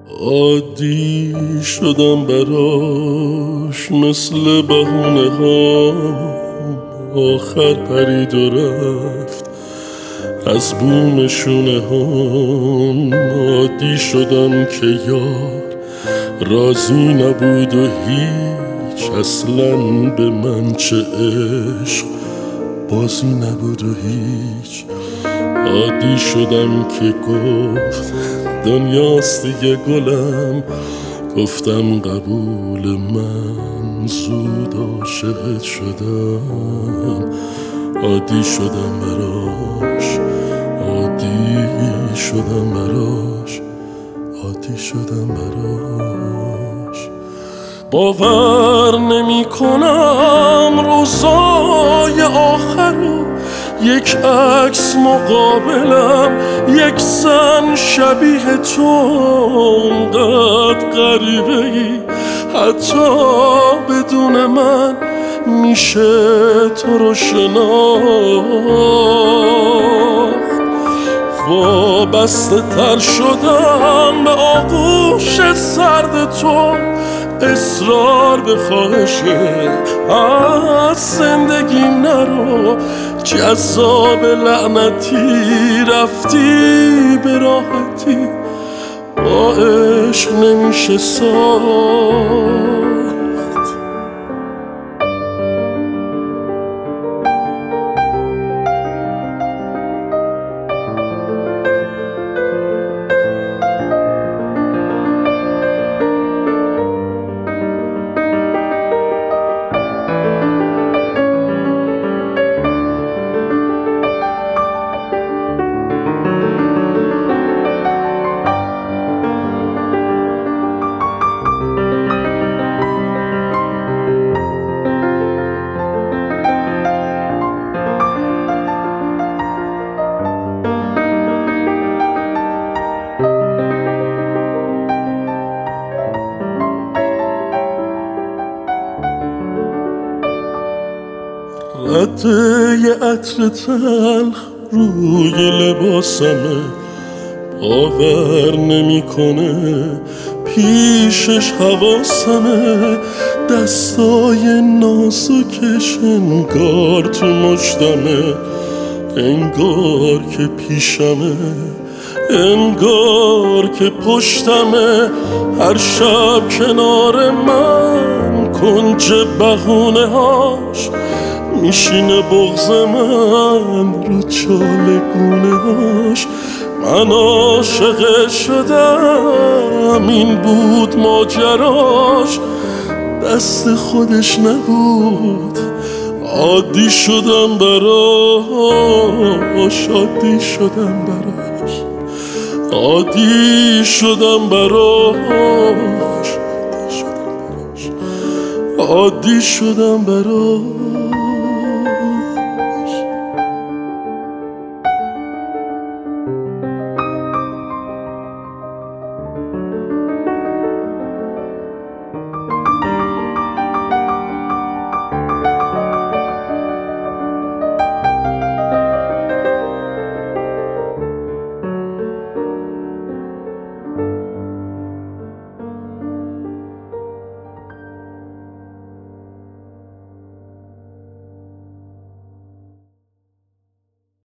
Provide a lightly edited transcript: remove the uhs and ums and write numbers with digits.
عادی شدم براش مثل بهونه ها، آخر پرید و رفت از بوم شونه هم. عادی شدم که یار راضی نبود و هیچ، اصلاً به من چه عشق بازی نبود و هیچ. عادی شدم که گفت دنیاست دیگه گلم، گفتم قبول، من زود عاشقت شدم. عادی شدم براش، عادی شدم براش، عادی شدم براش. باور نمی کنم روزای آخرو، یک عکس مقابلم، یک زن شبیه تو، اونقدر غریبه ای حتی بدون من میشه تو رو شناخت. وابسته تر شدم به آغوش سرد تو، اصرار به خواهشه از زندگیم نرو. جذاب لعنتی رفتی به راحتی، با عشق نمیشه ساخت. رد یه عطر تلخ روی لباسمه، باور نمیکنه پیشش حواسمه. دستای نازکش انگار تو مجدمه، انگار که پیشمه، انگار که پشتمه. هر شب کنار من کنج بهونه هاش، میشینه بغض من رو چاله گونه هاش. من عاشق شدم، این بود ماجراش، دست خودش نبود. عادی شدم براش، عادی شدم براش، عادی شدم براش، عادی شدم براش.